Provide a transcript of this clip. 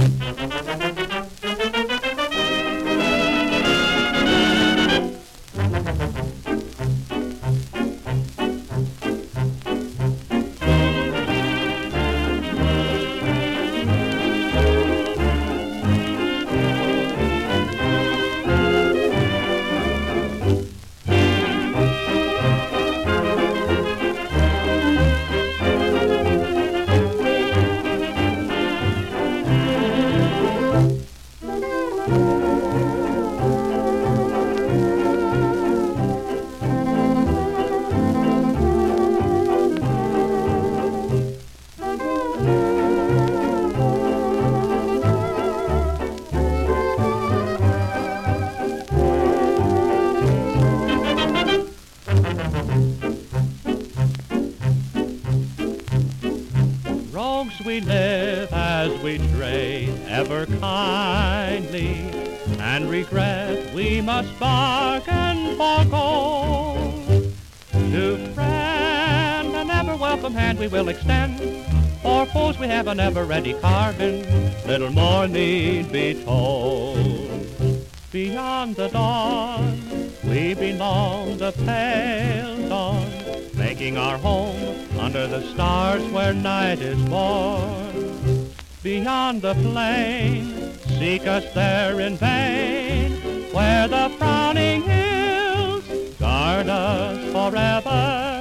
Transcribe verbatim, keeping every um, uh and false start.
Rogues we live as we trade ever kindly, and regret we must bargain for gold. To friend an ever welcome hand we will extend, for foes we have an ever ready carving, little more need be told. Beyond the dawn we belong, the pale dawn, making our home under the stars where night is born. Beyond the plain, seek us there in vain, where the frowning hills guard us forever.